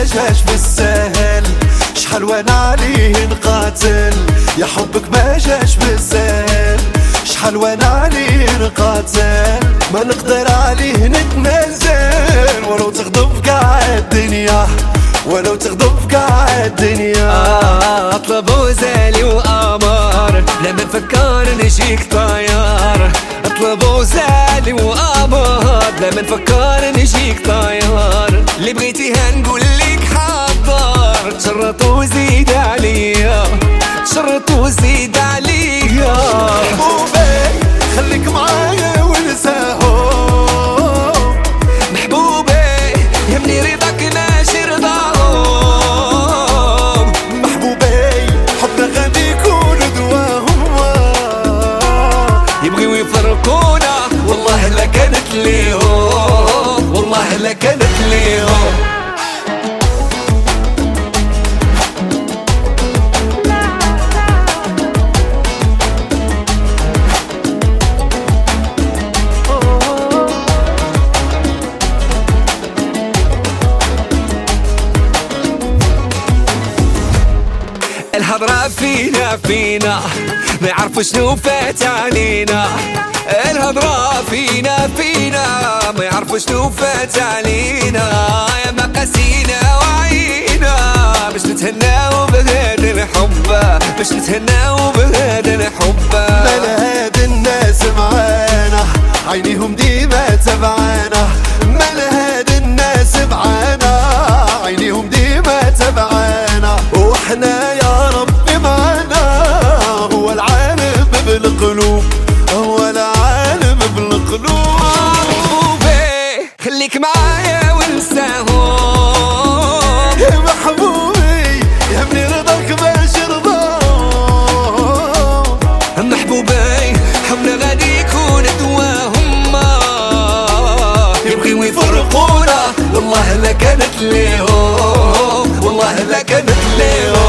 جاش بالسهل، شحال وانا عليه نقاتل، يا حبك ما جاش بالسهل، شحال وانا عليه نقاتل، ما نقدر عليه نتنازل، ولو تغضب كاع الدنيا، ولو تغضب كاع الدنيا. اطلب وزالي وامر لما نفكر نجيك طيار، اطلب وزالي وامر لما نفكر نجيك طيار، اللي بغيتيها نقول لك حاضر، تشرط وزيد عليا، تشرط وزيد عليا. محبوبي خليك معايا ونساهم، محبوبي يهمني رضاك ماشي رضاهم، محبوبي حبنا غادي يكون دواهم، يبغيو يفرقونا والله لا كانت ليهم، والله لا كانت ليهم. الهضرة فينا فينا ما يعرفوا شنو فات علينا، الهضرة فينا فينا ما يعرفوا شنو فات علينا، يا ما قاسينا وعينا باش نتهناو بهذا الحب، باش نتهناو بهذا الحب. مال هاد الناس معانا عينيهم ديما تبعانا، مال هاد الناس معانا عينيهم ديما تبعانا، وحنا يا ربي معانا، هو العالم بالقلوب، هو العالم بالقلوب. محبوبي خليك معايا ونساهم، يا محبوبي يهمني رضاك ماشي رضاهم، محبوبي حبنا غادي يكون دواهم، يبغيو يفرقونا والله لا كانت ليهم، والله لا كانت ليهم.